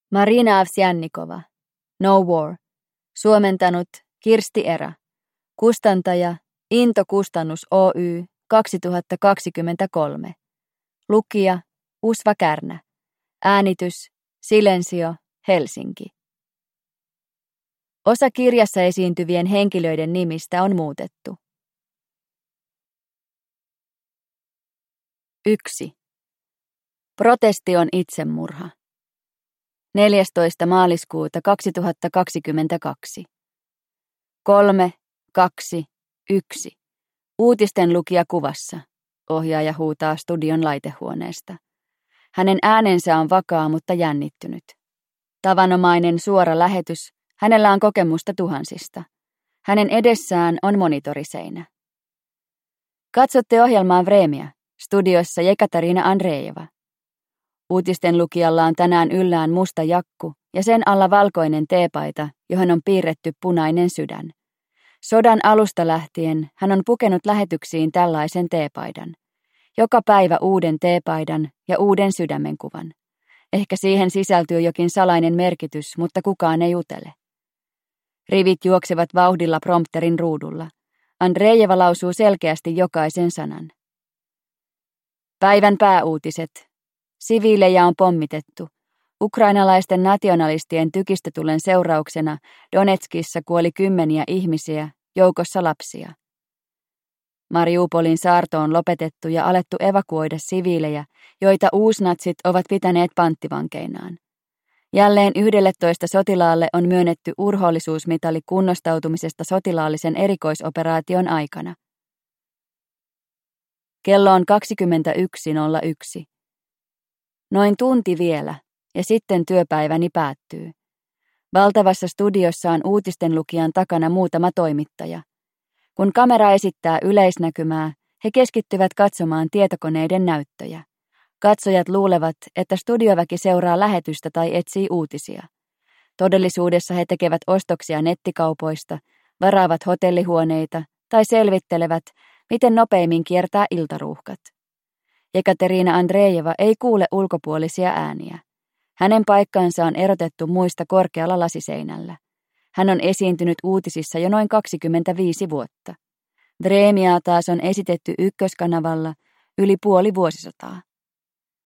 Marina Avsjannikova, No War. Suomentanut Kirsti Era. Kustantaja Into Kustannus Oy 2023. Lukija Usva Kärnä. Äänitys Silensio, Helsinki. Osa kirjassa esiintyvien henkilöiden nimistä on muutettu. 1. Protesti on itsemurha. 14. maaliskuuta 2022. 3, 2, 1. Uutisten lukija kuvassa. Ohjaaja huutaa studion laitehuoneesta. Hänen äänensä on vakaa, mutta jännittynyt. Tavanomainen suora lähetys. Hänellä on kokemusta tuhansista. Hänen edessään on monitoriseinä. Katsotte ohjelmaa Vremia. Studiossa Jekaterina Andreeva. Uutisten lukijalla on tänään yllään musta jakku ja sen alla valkoinen teepaita, johon on piirretty punainen sydän. Sodan alusta lähtien hän on pukenut lähetyksiin tällaisen teepaidan. Joka päivä uuden teepaidan ja uuden sydämenkuvan. Ehkä siihen sisältyy jokin salainen merkitys, mutta kukaan ei utele. Rivit juoksevat vauhdilla prompterin ruudulla. Andreeva lausuu selkeästi jokaisen sanan. Päivän pääuutiset. Siviilejä on pommitettu. Ukrainalaisten nationalistien tykistötulen seurauksena Donetskissa kuoli 10 ihmisiä, joukossa lapsia. Mariupolin saarto on lopetettu ja alettu evakuoida siviilejä, joita uusnatsit ovat pitäneet panttivankeinaan. Jälleen 11 sotilaalle on myönnetty urhoollisuusmitali kunnostautumisesta sotilaallisen erikoisoperaation aikana. Kello on 21.01. Noin tunti vielä, ja sitten työpäiväni päättyy. Valtavassa studiossa on uutisten lukijan takana muutama toimittaja. Kun kamera esittää yleisnäkymää, he keskittyvät katsomaan tietokoneiden näyttöjä. Katsojat luulevat, että studioväki seuraa lähetystä tai etsii uutisia. Todellisuudessa he tekevät ostoksia nettikaupoista, varaavat hotellihuoneita tai selvittelevät, miten nopeimmin kiertää iltaruuhkat. Jekaterina Andreeva ei kuule ulkopuolisia ääniä. Hänen paikkansa on erotettu muista korkealla lasiseinällä. Hän on esiintynyt uutisissa jo noin 25 vuotta. Vremiaa taas on esitetty ykköskanavalla yli puoli vuosisataa.